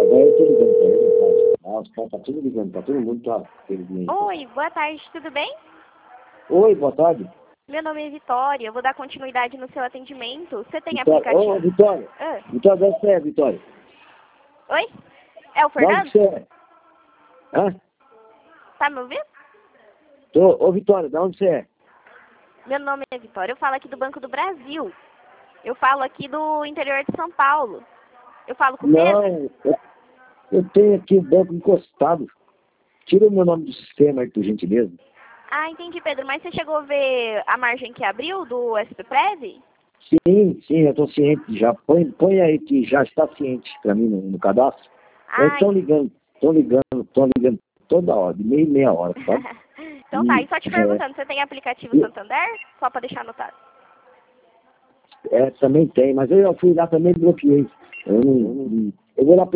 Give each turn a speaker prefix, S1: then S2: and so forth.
S1: Agora eu tô ligando pra ele, tá? Os caras tá tudo ligando, tá todo mundo tá perdendo.
S2: Oi, boa tarde, tudo bem?
S1: Oi, boa tarde.
S2: Meu nome é Vitória, eu vou dar continuidade no seu atendimento. Você tem
S1: Vitória.
S2: aplicativo?
S1: Ô, Vitória.
S2: Ah,
S1: Vitória, de onde você é, Vitória?
S2: oi? É o
S1: De onde
S2: Fernando?
S1: você é? Hã?
S2: Tá me ouvindo?
S1: Ô, Vitória, de onde você é?
S2: Meu nome é Vitória, eu falo aqui do Banco do Brasil. Eu falo aqui do interior de São Paulo. Eu falo com o Pedro?
S1: Não, eu tenho aqui o banco encostado. Tira o meu nome do sistema aí, por gentileza.
S2: Ah, entendi, Pedro. Mas você chegou a ver a margem que abriu do SPPrev?
S1: Sim, eu tô ciente já. Põe aí que já está ciente pra mim no cadastro. Eles
S2: Ah,
S1: estão ligando toda hora, de meia em meia hora, sabe?
S2: então tá. E só te perguntando, você tem aplicativo
S1: E-
S2: Santander? Só pra deixar anotado.
S1: também tem, mas eu fui lá também e bloqueei. Eu vou lá